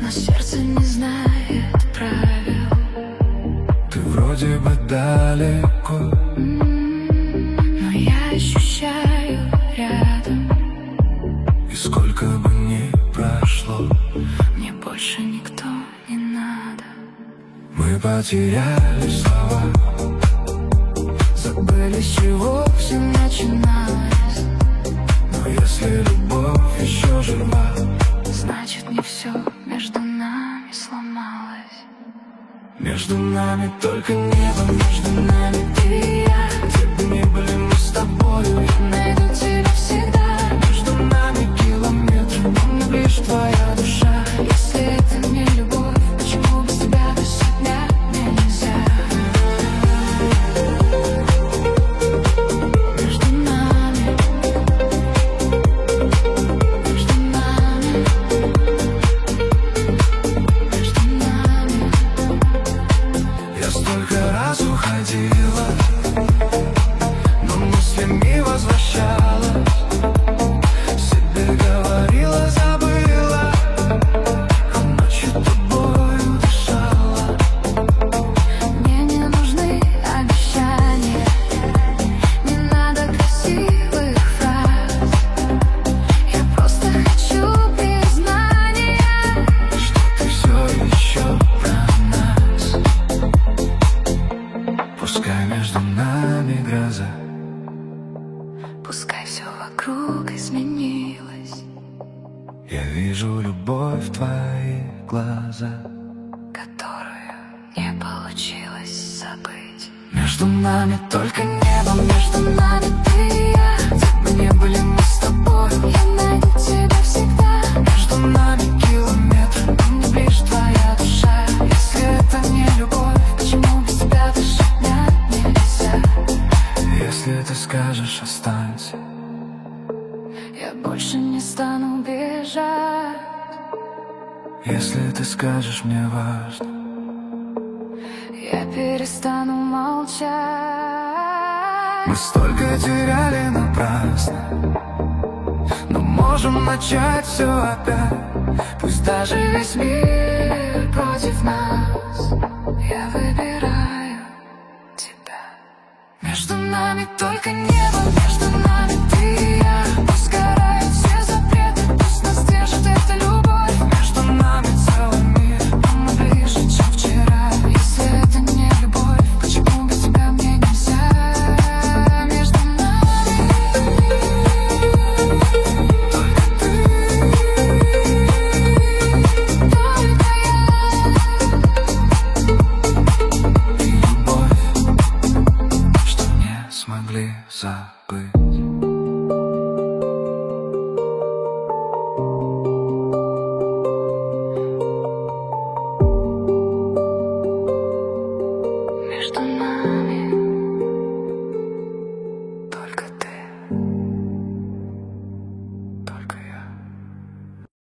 но сердце не знает правил. Ты вроде бы далеко, но я ощущаю рядом. и сколько бы ни прошло, мне больше никто не надо. мы потеряли слова, забыли, с чего все начиналось. но если любовь еще жива, значит не все между нами сломалось. между нами только небо, между нами ты и я. Где бы ни были мы с тобою, Я найду тебя всегда. между нами километры, но мне ближе твоя душа. Если это не любовь, почему без тебя до дня мне нельзя? Между нами, между нами, между нами. Я столько раз уходила, но мыслями возвращалась. Себе говорила, забыла, а ночью тобою дышала. Мне не нужны обещания, не надо красивых фраз. Я просто хочу признания, Что ты все еще про нас. Пускай между нами гроза, пускай все вокруг изменилось, я вижу любовь в твоих глазах. которую не получилось забыть. Между нами только Небо между нами ты и я. Где бы ни были мы с тобой, я найду тебя всегда. между нами километры, Но мне ближе твоя душа. если это не любовь. Почему без тебя даже дня нельзя? Если ты скажешь останься, Я больше не стану бежать. если ты скажешь мне важно, Я перестану молчать. мы столько теряли напрасно, но можем начать все опять. Пусть даже весь мир против нас, я выбираю тебя. Между Между нами только небо.